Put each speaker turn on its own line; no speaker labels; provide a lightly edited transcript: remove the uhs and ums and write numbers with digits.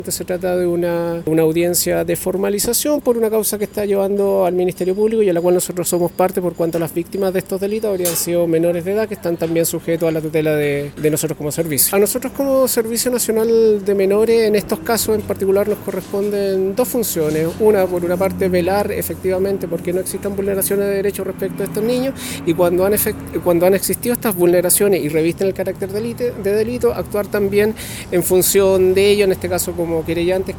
Se trata de una audiencia de formalización por una causa que está llevando al Ministerio Público y a la cual nosotros somos parte por cuanto a las víctimas de estos delitos habrían sido menores de edad que están también sujetos a la tutela de nosotros como servicio. A nosotros como Servicio Nacional de Menores en estos casos en particular nos corresponden dos funciones. Una, por una parte, velar efectivamente porque no existan vulneraciones de derechos respecto a estos niños y cuando han existido estas vulneraciones y revisten el carácter de delito, actuar también en función de ello, en este caso como querellantes